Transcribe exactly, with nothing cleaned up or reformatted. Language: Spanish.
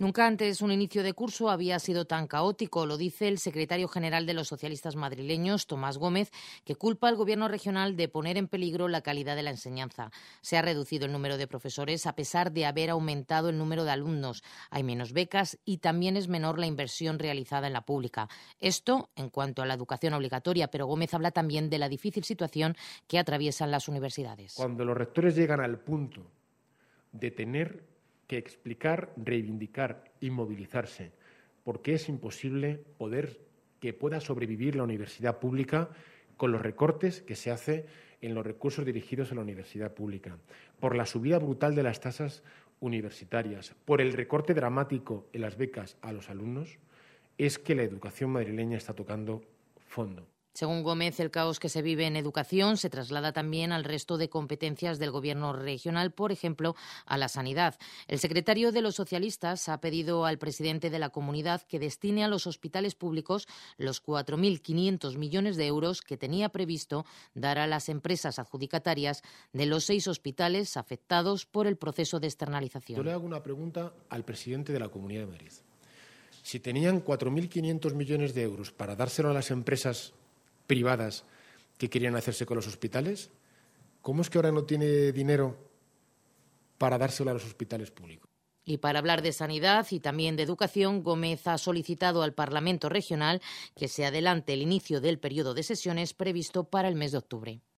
Nunca antes un inicio de curso había sido tan caótico, lo dice el secretario general de los socialistas madrileños, Tomás Gómez, que culpa al Gobierno regional de poner en peligro la calidad de la enseñanza. Se ha reducido el número de profesores a pesar de haber aumentado el número de alumnos. Hay menos becas y también es menor la inversión realizada en la pública. Esto en cuanto a la educación obligatoria, pero Gómez habla también de la difícil situación que atraviesan las universidades. Cuando los rectores llegan al punto de tener que explicar, reivindicar y movilizarse, porque es imposible poder que pueda sobrevivir la universidad pública con los recortes que se hace en los recursos dirigidos a la universidad pública, por la subida brutal de las tasas universitarias, por el recorte dramático en las becas a los alumnos, es que la educación madrileña está tocando fondo. Según Gómez, el caos que se vive en educación se traslada también al resto de competencias del Gobierno regional, por ejemplo, a la sanidad. El secretario de los socialistas ha pedido al presidente de la comunidad que destine a los hospitales públicos los cuatro mil quinientos millones de euros que tenía previsto dar a las empresas adjudicatarias de los seis hospitales afectados por el proceso de externalización. Yo le hago una pregunta al presidente de la Comunidad de Madrid. Si tenían cuatro mil quinientos millones de euros para dárselo a las empresas privadas que querían hacerse con los hospitales, ¿cómo es que ahora no tiene dinero para dárselo a los hospitales públicos? Y para hablar de sanidad y también de educación, Gómez ha solicitado al Parlamento regional que se adelante el inicio del periodo de sesiones previsto para el mes de octubre.